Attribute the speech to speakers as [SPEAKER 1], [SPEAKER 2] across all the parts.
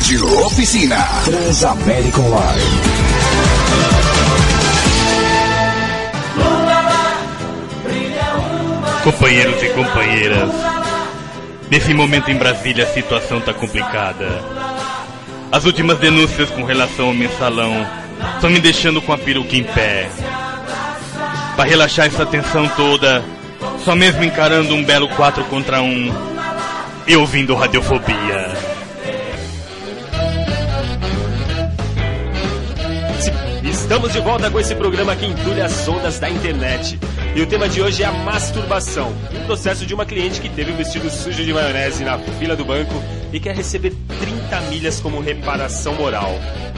[SPEAKER 1] Rádio Oficina Transamérica Online.
[SPEAKER 2] Companheiros e companheiras, nesse momento em Brasília a situação tá complicada. As últimas denúncias com relação ao mensalão estão me deixando com a peruca em pé. Para relaxar essa tensão toda, só mesmo encarando um belo 4 contra 1 e ouvindo Radiofobia.
[SPEAKER 3] Estamos de volta com esse programa que entulha as ondas da internet. E o tema de hoje é a masturbação. Um processo de uma cliente que teve o vestido sujo de maionese na fila do banco e quer receber 30 milhas como reparação moral.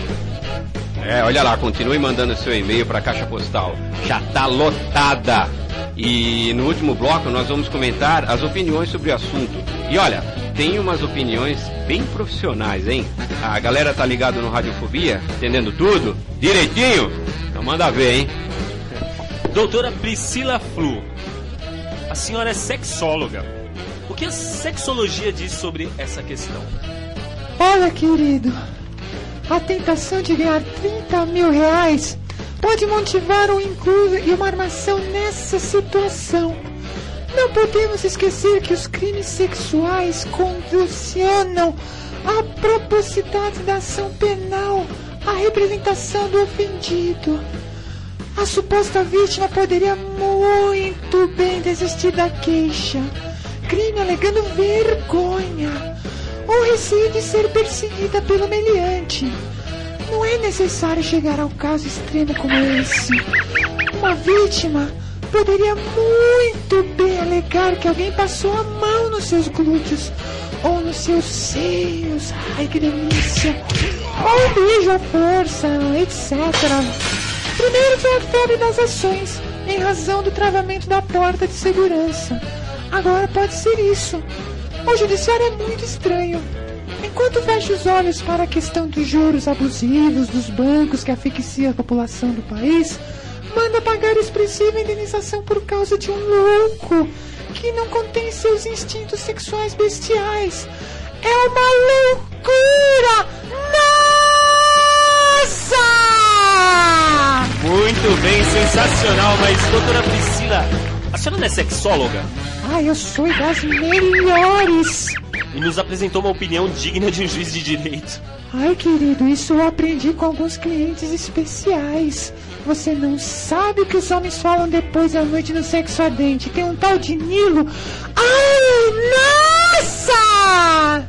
[SPEAKER 4] Olha lá, continue mandando seu e-mail para a caixa postal. Já tá lotada. E no último bloco nós vamos comentar as opiniões sobre o assunto. E olha, tem umas opiniões bem profissionais, hein? A galera tá ligado no Radiofobia, entendendo tudo? Direitinho? Então manda ver, hein?
[SPEAKER 3] Doutora Priscila Flu, a senhora é sexóloga. O que a sexologia diz sobre essa questão?
[SPEAKER 5] Olha, querido, a tentação de ganhar 30 mil reais pode motivar um incluso e uma armação nessa situação. Não podemos esquecer que os crimes sexuais condicionam a propositalidade da ação penal, a representação do ofendido. A suposta vítima poderia muito bem desistir da queixa, crime alegando vergonha ou receio de ser perseguida pelo meliante. Não é necessário chegar ao caso extremo como esse. Uma vítima poderia muito bem alegar que alguém passou a mão nos seus glúteos ou nos seus seios, ai que delícia, ou um beijo à força, etc. Primeiro foi a febre das ações, em razão do travamento da porta de segurança. Agora pode ser isso. O judiciário é muito estranho. Enquanto fecha os olhos para a questão dos juros abusivos dos bancos que asfixia a população do país, manda pagar expressiva indenização por causa de um louco que não contém seus instintos sexuais bestiais. É uma loucura! Nossa!
[SPEAKER 3] Muito bem, sensacional, mas doutora Priscila, a senhora não é sexóloga?
[SPEAKER 5] Eu sou das melhores!
[SPEAKER 3] E nos apresentou uma opinião digna de um juiz de direito.
[SPEAKER 5] Ai, querido, isso eu aprendi com alguns clientes especiais. Você não sabe o que os homens falam depois da noite no sexo ardente. Tem um tal de Nilo. Ai, nossa!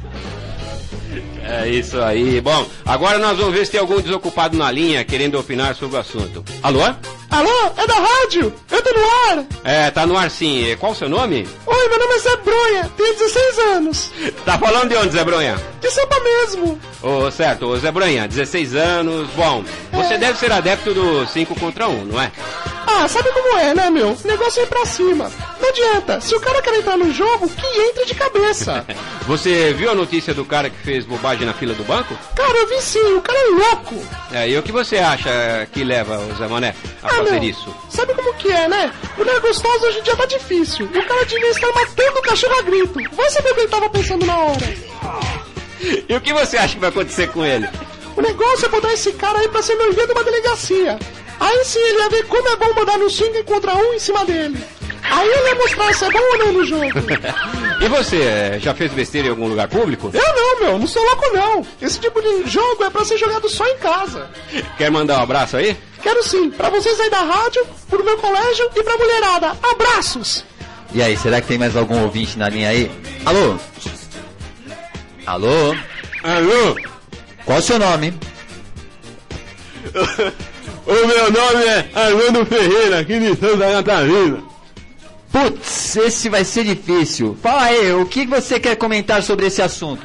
[SPEAKER 4] É isso aí. Bom, agora nós vamos ver se tem algum desocupado na linha querendo opinar sobre o assunto. Alô?
[SPEAKER 6] Alô, é da rádio? Eu tô no ar.
[SPEAKER 4] Tá no ar sim. Qual o seu nome?
[SPEAKER 6] Oi, meu nome é Zé Bronha, tenho 16 anos.
[SPEAKER 4] Tá falando de onde, Zé Bronha?
[SPEAKER 6] De Sampa mesmo.
[SPEAKER 4] Certo, Zé Bronha, 16 anos. Bom, você deve ser adepto do 5 contra 1, não é?
[SPEAKER 6] Sabe como é, né, meu? O negócio é ir pra cima. Não adianta, se o cara quer entrar no jogo, que entre de cabeça.
[SPEAKER 4] Você viu a notícia do cara que fez bobagem na fila do banco?
[SPEAKER 6] Cara, eu vi sim, o cara é louco.
[SPEAKER 4] E o que você acha que leva o Zé Mané a fazer isso?
[SPEAKER 6] Sabe como que é, né? Mulher gostosa hoje em dia tá difícil. E o cara devia estar matando o cachorro a grito. Vai saber o que ele tava pensando na hora.
[SPEAKER 4] E o que você acha que vai acontecer com ele?
[SPEAKER 6] O negócio é botar esse cara aí pra ser noivinho de uma delegacia. Aí sim ele ia ver como é bom mandar no 5 contra 1 em cima dele. Aí ele ia mostrar se é bom ou não no jogo.
[SPEAKER 4] E você, já fez besteira em algum lugar público?
[SPEAKER 6] Eu não sou louco não. Esse tipo de jogo é pra ser jogado só em casa.
[SPEAKER 4] Quer mandar um abraço aí?
[SPEAKER 6] Quero sim, pra vocês aí da rádio, pro meu colégio e pra mulherada. Abraços!
[SPEAKER 7] E aí, será que tem mais algum ouvinte na linha aí? Alô? Alô?
[SPEAKER 4] Alô?
[SPEAKER 7] Qual o seu nome?
[SPEAKER 4] O meu nome é Armando Ferreira, aqui de Santa Catarina.
[SPEAKER 7] Putz, esse vai ser difícil. Fala aí, o que você quer comentar sobre esse assunto?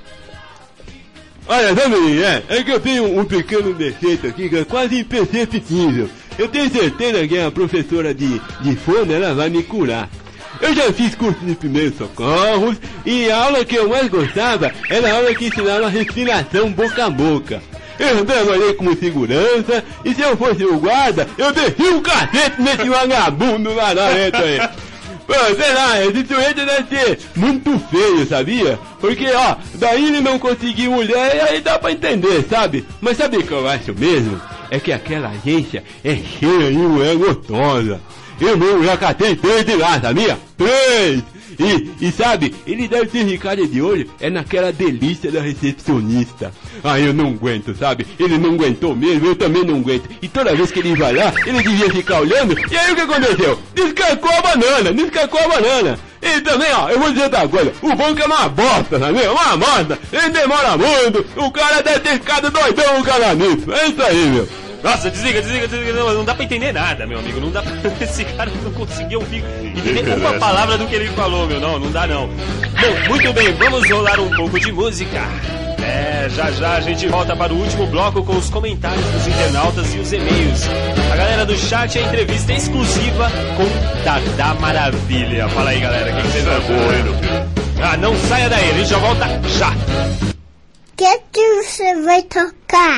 [SPEAKER 8] Olha, também é que eu tenho um pequeno defeito aqui que é quase imperceptível. Eu tenho certeza que a professora de fono, ela vai me curar. Eu já fiz curso de primeiros socorros e a aula que eu mais gostava era a aula que ensinava respiração boca a boca. Eu trabalhei como segurança e se eu fosse o guarda, eu desci um cacete nesse vagabundo lá dentro aí. Pô, sei lá, esse sujeito deve ser muito feio, sabia? Porque, ó, daí ele não conseguir mulher e aí dá pra entender, sabe? Mas sabe o que eu acho mesmo? É que aquela agência é cheia de mulher gostosa. Eu mesmo já catei 3 de lá, sabia? 3! E sabe, ele deve ter ficado de olho naquela delícia da recepcionista. Ah, eu não aguento, sabe? Ele não aguentou mesmo, eu também não aguento. E toda vez que ele vai lá, ele devia ficar olhando. E aí o que aconteceu? Descascou a banana. E também, ó, eu vou dizer outra coisa. O banco é uma bosta, sabe? Uma bosta. Ele demora muito. O cara deve ter ficado doidão no casamento. É isso aí, meu.
[SPEAKER 3] Nossa, desliga. Não dá pra entender nada, meu amigo. Não dá pra... Esse cara não conseguiu entender uma palavra do que ele falou, meu. Não dá não. Bom, muito bem, vamos rolar um pouco de música. Já a gente volta para o último bloco com os comentários dos internautas e os e-mails. A galera do chat, a entrevista exclusiva com Dada Maravilha. Fala aí, galera, o que vocês acham? Ah, não saia daí, a gente já volta já.
[SPEAKER 9] O que você vai tocar?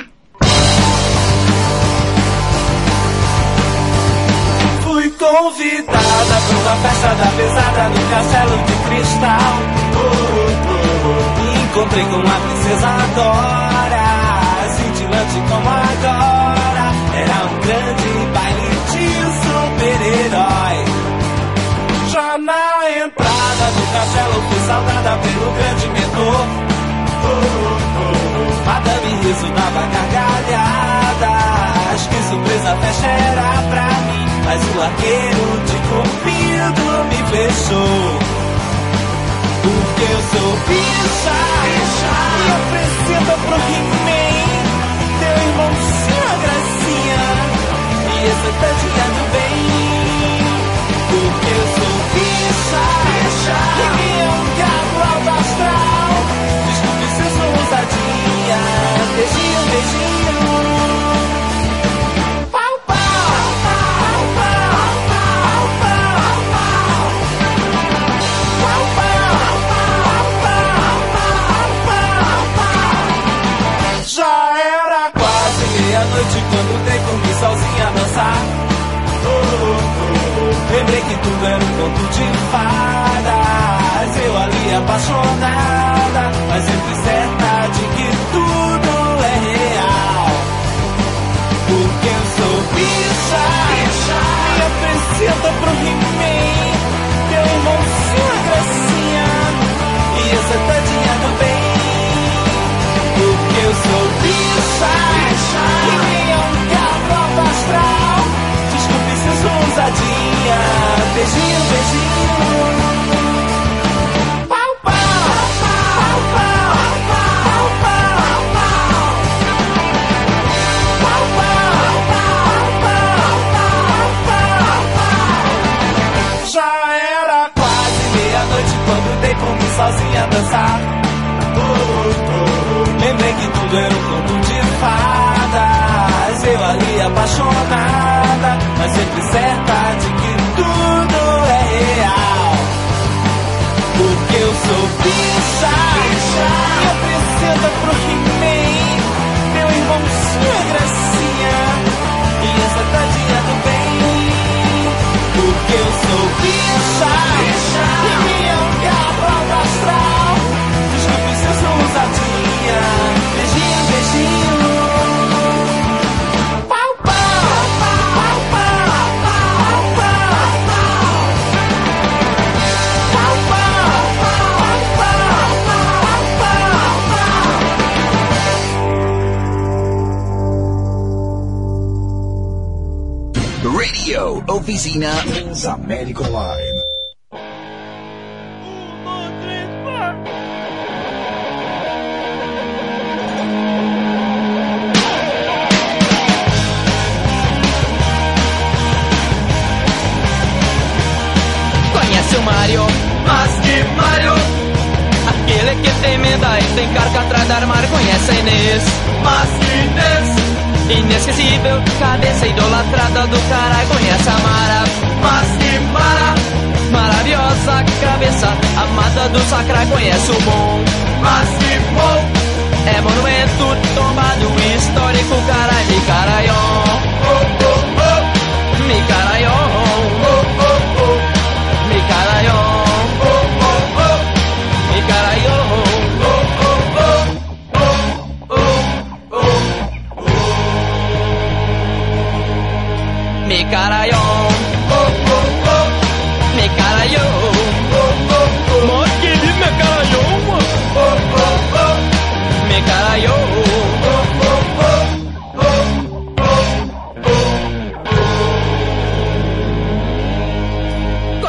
[SPEAKER 10] Fui convidada para uma festa da pesada no Castelo de Cristal. Encontrei com a princesa Dora, cintilante como agora. Era um grande baile de super-herói. Já na entrada do castelo fui saudada pelo grande mentor. Madame Riso dava gargalhadas. Que surpresa, a festa era pra mim, mas o arqueiro de Cupido me fechou. Porque eu sou bicha e apresenta pro He-Man, teu irmãozinho a gracinha e essa tadinha do bem. Porque eu sou bicha e me é um gato alto astral. Desculpe se eu sou ousadinha, beijinho. Meia-noite quando dei comigo sozinha a dançar. Lembrei que tudo era um conto de fadas. Eu ali apaixonada, mas sempre certa de que tudo é real. Porque eu sou bicha e apresenta pro He-Man, teu irmãozinho a gracinha e essa tadinha do bem. Porque eu sou bicha e me é um gato alto astral. Desculpe se eu sou ousadinha, beijinho. Pau, pau, pau, pau, pau, pau, pau. Pau, pau, pau, pau, pau. Já era quase meia-noite quando dei por mim sozinha a dançar. Lembrei que tudo era um conto de fadas. Eu ali apaixonada, mas sempre certa de que tudo é real. Porque eu sou bicha e apresenta pro He-Man, meu irmãozinho a gracinha e essa tadinha do bem. Porque eu sou bicha e me é um gato alto astral. Desculpe se eu sou ousadinha, beijinho. Pau, pau, pau, pau, pau, pau, pau. Pau, pau, pau, pau, pau, pau.
[SPEAKER 1] Radio Oficina Transamérica Online.
[SPEAKER 11] Conhece o Mario? Mas que Mario? Aquele que tem medalha e tem carga atrás do armário. Conhece a Inês? Mas que Inês? Inesquecível, cabeça idolatrada do caralho. Conhece a Mara? Mas que Mara? Maravilhosa cabeça amada do Sacra. Conhece o Bom? Mas que Bom? É monumento tombado histórico, caralho. Micaraió, oh, oh, oh. Micaraió, oh, oh, oh. Micaraió.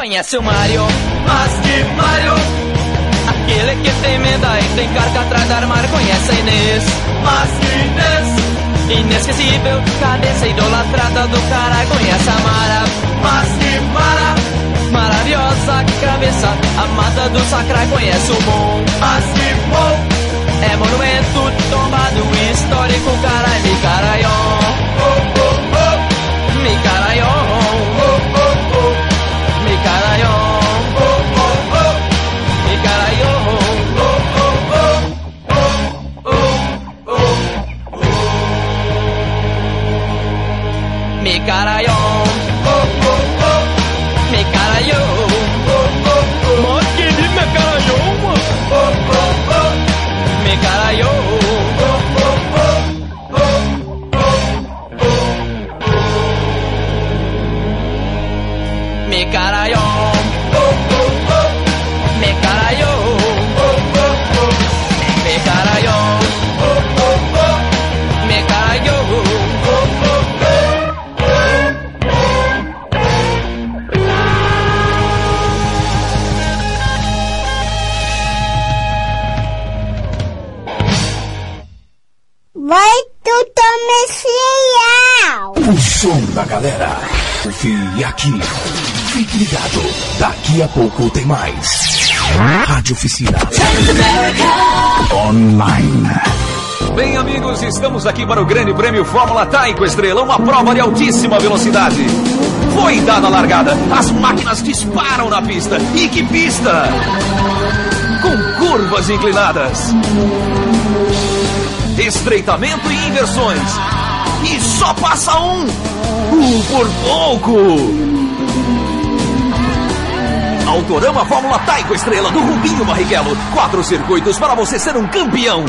[SPEAKER 11] Conhece o Mario, mas que Mario? Aquele que tem meda e tem carga atrás do armário. Conhece a Inês, mas que Inês? Inesquecível, cabeça idolatrada do caralho. Conhece a Mara, mas que Mara? Maravilhosa cabeça amada do sacra. Conhece o Mon, mas que Mon? É monumento tombado histórico, caralho. Me caraion, me caraion, me caraion, me caraion. Me caraion, me caraion, mas que me caraion, me caraion. Me caraion, me caraion, me caraion, me caraion.
[SPEAKER 9] Vai tudo comercial.
[SPEAKER 1] O som da galera. Confie aqui. Fique ligado. Daqui a pouco tem mais. Rádio Oficina Online.
[SPEAKER 12] Bem, amigos, estamos aqui para o Grande Prêmio Fórmula Taiko Estrela, uma prova de altíssima velocidade. Foi dada a largada, as máquinas disparam na pista. E que pista! Com curvas inclinadas, estreitamento e inversões. E só passa um por pouco. Autorama Fórmula Taiko Estrela do Rubinho Barrichello. 4 circuitos para você ser um campeão.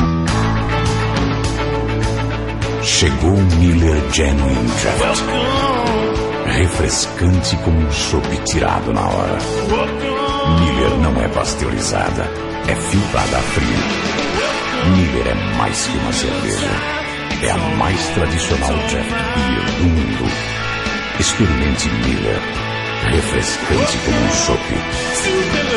[SPEAKER 1] Chegou Miller Genuine Draft. Refrescante como um chopp tirado na hora. Miller não é pasteurizada, é filtrada a frio. Miller é mais que uma cerveja. É a mais tradicional draft beer do mundo. Experimente Miller. Refrescante como um chopp.